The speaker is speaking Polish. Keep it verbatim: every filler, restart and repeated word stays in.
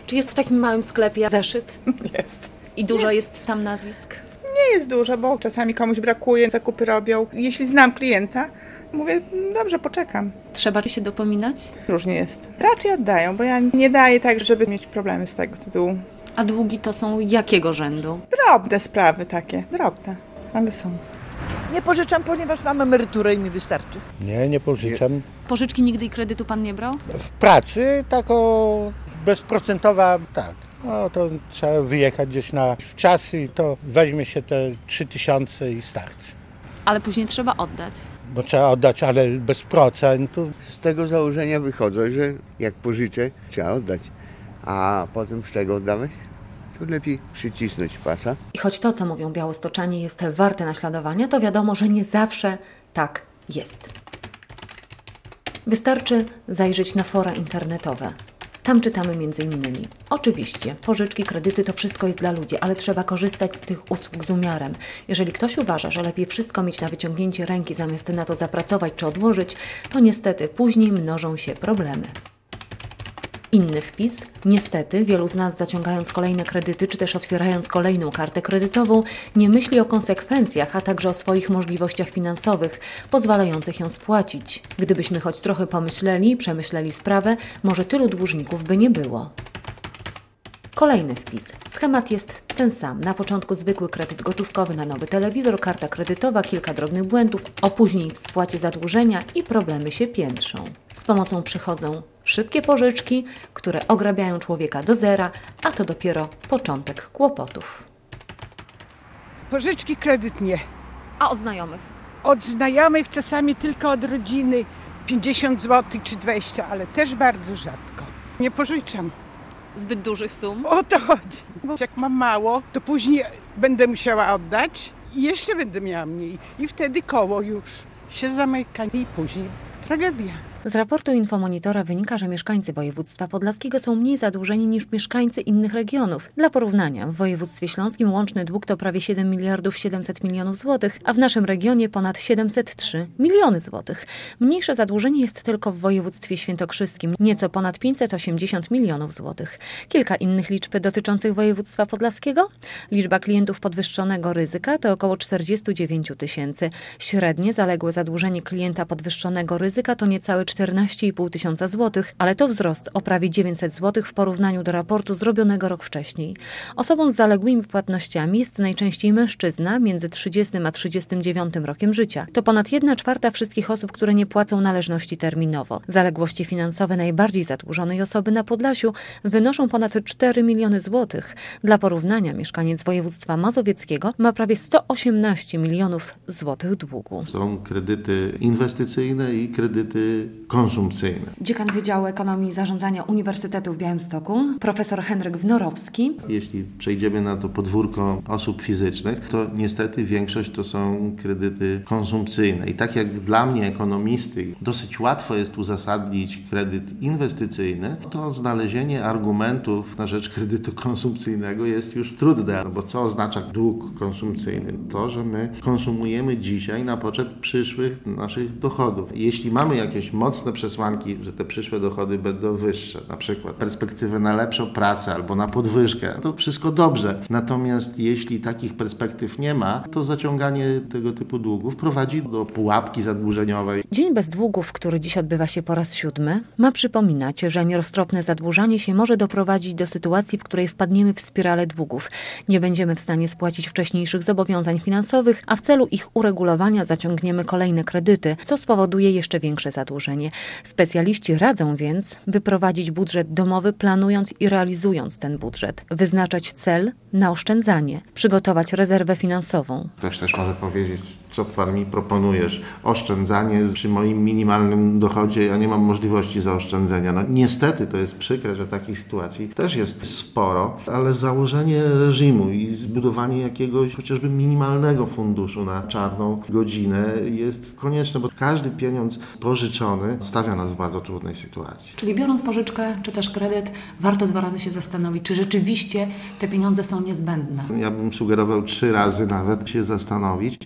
Czy jest w takim małym sklepie zeszyt? Jest. I dużo jest. jest tam nazwisk? Nie jest dużo, bo czasami komuś brakuje, zakupy robią. Jeśli znam klienta, mówię, dobrze, poczekam. Trzeba się dopominać? Różnie jest. Raczej oddają, bo ja nie daję tak, żeby mieć problemy z tego tytułu. A długi to są jakiego rzędu? Drobne sprawy takie, drobne, ale są. Nie pożyczam, ponieważ mam emeryturę i mi wystarczy. Nie, nie pożyczam. Pożyczki nigdy i kredytu pan nie brał? W pracy taką bezprocentowa, tak. No to trzeba wyjechać gdzieś na czasy i to weźmie się te trzy tysiące i starczy. Ale później trzeba oddać. Bo trzeba oddać, ale bez procentu. Z tego założenia wychodzę, że jak pożyczę, trzeba oddać. A potem z czego oddawać? To lepiej przycisnąć pasa. I choć to, co mówią białostoczanie, jest warte naśladowania, to wiadomo, że nie zawsze tak jest. Wystarczy zajrzeć na fora internetowe. Tam czytamy między innymi. Oczywiście, pożyczki, kredyty to wszystko jest dla ludzi, ale trzeba korzystać z tych usług z umiarem. Jeżeli ktoś uważa, że lepiej wszystko mieć na wyciągnięcie ręki, zamiast na to zapracować czy odłożyć, to niestety później mnożą się problemy. Inny wpis. Niestety, wielu z nas zaciągając kolejne kredyty, czy też otwierając kolejną kartę kredytową, nie myśli o konsekwencjach, a także o swoich możliwościach finansowych, pozwalających ją spłacić. Gdybyśmy choć trochę pomyśleli i przemyśleli sprawę, może tylu dłużników by nie było. Kolejny wpis. Schemat jest ten sam. Na początku zwykły kredyt gotówkowy na nowy telewizor, karta kredytowa, kilka drobnych błędów, opóźnień w spłacie zadłużenia i problemy się piętrzą. Z pomocą przychodzą szybkie pożyczki, które ograbiają człowieka do zera, a to dopiero początek kłopotów. Pożyczki, kredyt nie. A od znajomych? Od znajomych, czasami tylko od rodziny, pięćdziesiąt złotych czy dwadzieścia, ale też bardzo rzadko. Nie pożyczam. Zbyt dużych sum? O to chodzi. Bo jak mam mało, to później będę musiała oddać i jeszcze będę miała mniej. I wtedy koło już się zamyka i później tragedia. Z raportu Infomonitora wynika, że mieszkańcy województwa podlaskiego są mniej zadłużeni niż mieszkańcy innych regionów. Dla porównania, w województwie śląskim łączny dług to prawie siedem miliardów siedemset milionów złotych, a w naszym regionie ponad siedemset trzy miliony złotych. Mniejsze zadłużenie jest tylko w województwie świętokrzyskim, nieco ponad pięćset osiemdziesiąt milionów złotych. Kilka innych liczb dotyczących województwa podlaskiego. Liczba klientów podwyższonego ryzyka to około czterdzieści dziewięć tysięcy. Średnie zaległe zadłużenie klienta podwyższonego ryzyka to niecałe czternaście i pół tysiąca złotych, ale to wzrost o prawie dziewięćset złotych w porównaniu do raportu zrobionego rok wcześniej. Osobą z zaległymi płatnościami jest najczęściej mężczyzna między trzydziestym a trzydziestym dziewiątym rokiem życia. To ponad jedna czwarta wszystkich osób, które nie płacą należności terminowo. Zaległości finansowe najbardziej zadłużonej osoby na Podlasiu wynoszą ponad cztery miliony złotych. Dla porównania mieszkaniec województwa mazowieckiego ma prawie sto osiemnaście milionów złotych długu. Są kredyty inwestycyjne i kredyty konsumpcyjne. Dziekan Wydziału Ekonomii i Zarządzania Uniwersytetu w Białymstoku, profesor Henryk Wnorowski. Jeśli przejdziemy na to podwórko osób fizycznych, to niestety większość to są kredyty konsumpcyjne. I tak jak dla mnie, ekonomisty, dosyć łatwo jest uzasadnić kredyt inwestycyjny, to znalezienie argumentów na rzecz kredytu konsumpcyjnego jest już trudne. Bo co oznacza dług konsumpcyjny? To, że my konsumujemy dzisiaj na poczet przyszłych naszych dochodów. Jeśli mamy jakieś mocne przesłanki, że te przyszłe dochody będą wyższe, na przykład perspektywę na lepszą pracę albo na podwyżkę, to wszystko dobrze. Natomiast jeśli takich perspektyw nie ma, to zaciąganie tego typu długów prowadzi do pułapki zadłużeniowej. Dzień bez długów, który dziś odbywa się po raz siódmy, ma przypominać, że nieroztropne zadłużanie się może doprowadzić do sytuacji, w której wpadniemy w spiralę długów. Nie będziemy w stanie spłacić wcześniejszych zobowiązań finansowych, a w celu ich uregulowania zaciągniemy kolejne kredyty, co spowoduje jeszcze większe zadłużenie. Specjaliści radzą więc wyprowadzić budżet domowy, planując i realizując ten budżet, wyznaczać cel na oszczędzanie, przygotować rezerwę finansową. Ktoś też może powiedzieć, co pan mi proponujesz? Oszczędzanie przy moim minimalnym dochodzie, ja nie mam możliwości zaoszczędzenia. No niestety to jest przykre, że takich sytuacji też jest sporo, ale założenie reżimu i zbudowanie jakiegoś chociażby minimalnego funduszu na czarną godzinę jest konieczne, bo każdy pieniądz pożyczony stawia nas w bardzo trudnej sytuacji. Czyli biorąc pożyczkę czy też kredyt, warto dwa razy się zastanowić, czy rzeczywiście te pieniądze są niezbędne. Ja bym sugerował trzy razy nawet się zastanowić.